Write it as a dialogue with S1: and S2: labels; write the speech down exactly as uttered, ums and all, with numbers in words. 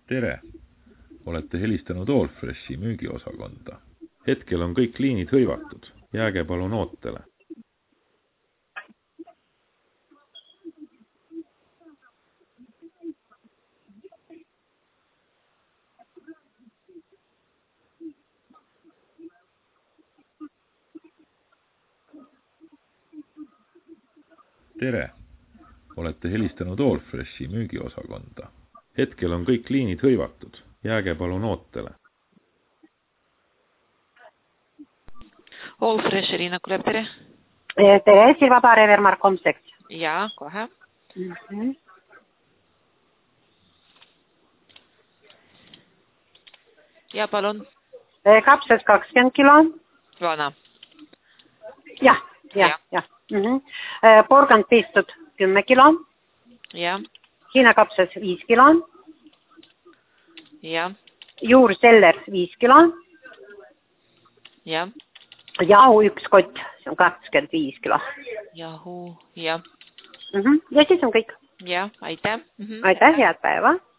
S1: Tere! Olete helistanud Allfreshi müügiosakonda. Hetkel on kõik liinid hõivatud. Jääge palun ootele. Tere! Olete helistanud Allfreshi müügiosakonda. Hetkel on kõik liinid hõivatud. Jääge palun ootele.
S2: Allfresh, Irina Kulev, tere.
S3: Tere, Silva Paare, Vermark Homseks.
S2: Jaa, kohe.
S3: Mm-hmm.
S2: Ja palun.
S3: Kapsas kakskümmend kilo.
S2: Vana.
S3: Jah, jah,
S2: Ja.
S3: jah. Mm-hmm. Porgand pistud kümme kilo.
S2: Ja.
S3: Hiina kapsas viis kilo.
S2: Ja.
S3: Juurseller viis kilo.
S2: Ja.
S3: Jahu üks kott, see on kakskümmend viis kilo.
S2: Jahu, ja.
S3: Mm-hmm. Ja siis on kõik.
S2: Ja, aitäh. Mm-hmm.
S3: Aitäh, head päeva.